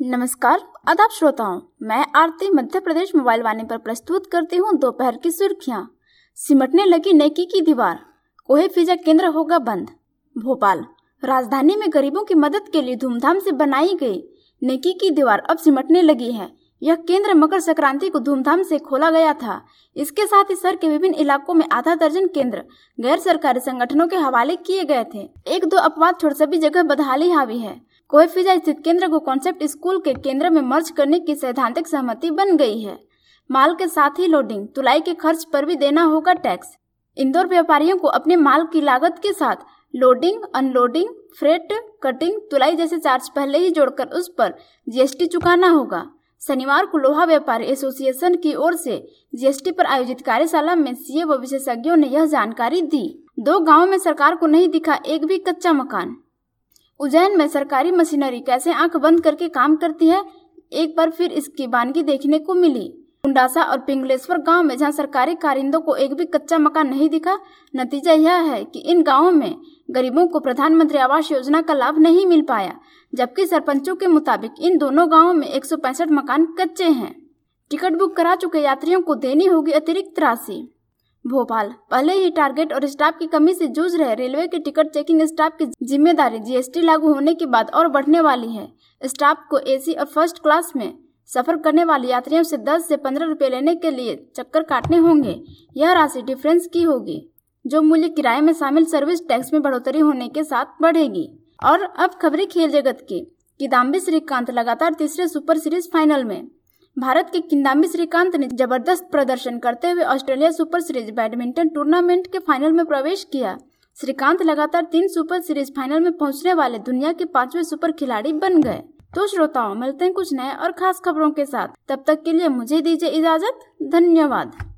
नमस्कार आदाब श्रोताओं, मैं आरती मध्य प्रदेश मोबाइल वाणी पर प्रस्तुत करती हूँ दोपहर की सुर्खियाँ। सिमटने लगी नेकी की दीवार, कोहे फिजा केंद्र होगा बंद। भोपाल, राजधानी में गरीबों की मदद के लिए धूमधाम से बनाई गई नेकी की दीवार अब सिमटने लगी है। यह केंद्र मकर संक्रांति को धूमधाम से खोला गया था। इसके साथ ही शहर के विभिन्न इलाकों में आधा दर्जन केंद्र गैर सरकारी संगठनों के हवाले किए गए थे। एक दो अपवाद छोड़ सभी जगह बदहाली हावी है। कोहे फिजा स्थित केंद्र को कॉन्सेप्ट स्कूल के केंद्र में मर्ज करने की सैद्धांतिक सहमति बन गई है। माल के साथ ही लोडिंग तुलाई के खर्च पर भी देना होगा टैक्स। इंदौर व्यापारियों को अपने माल की लागत के साथ लोडिंग, अनलोडिंग, फ्रेट, कटिंग, तुलाई जैसे चार्ज पहले ही जोड़कर उस पर जीएसटी चुकाना होगा। शनिवार को लोहा व्यापारी एसोसिएशन की ओर से जीएसटी पर आयोजित कार्यशाला में सीए व विशेषज्ञों ने यह जानकारी दी। 2 गांवों में सरकार को नहीं दिखा एक भी कच्चा मकान। उज्जैन में सरकारी मशीनरी कैसे आंख बंद करके काम करती है, एक बार फिर इसकी वानगी देखने को मिली। कुंडासा और पिंगलेश्वर गांव में जहां सरकारी कारिंदों को एक भी कच्चा मकान नहीं दिखा, नतीजा यह है कि इन गांवों में गरीबों को प्रधानमंत्री आवास योजना का लाभ नहीं मिल पाया, जबकि सरपंचों के मुताबिक इन दोनों गांवों में 165 मकान कच्चे हैं। टिकट बुक करा चुके यात्रियों को देनी होगी अतिरिक्त राशि। भोपाल, पहले ही टारगेट और स्टाफ की कमी से जूझ रहे रेलवे के टिकट चेकिंग स्टाफ की जिम्मेदारी जीएसटी लागू होने के बाद और बढ़ने वाली है। स्टाफ को एसी और फर्स्ट क्लास में सफर करने वाले यात्रियों से 10 से 15 रुपए लेने के लिए चक्कर काटने होंगे। यह राशि डिफरेंस की होगी, जो मूल्य किराए में शामिल सर्विस टैक्स में बढ़ोतरी होने के साथ बढ़ेगी। और अब खबरें खेल जगत की। किदाम्बी श्रीकांत लगातार तीसरे सुपर सीरीज फाइनल में। भारत के किदाम्बी श्रीकांत ने जबरदस्त प्रदर्शन करते हुए Australia super series badminton tournament के फाइनल में प्रवेश किया। श्रीकांत लगातार 3 सुपर सीरीज फाइनल में पहुंचने वाले दुनिया के 5वें सुपर खिलाड़ी बन गए। तो श्रोताओं, मिलते हैं कुछ नए और खास खबरों के साथ। तब तक के लिए मुझे दीजिए इजाजत। धन्यवाद।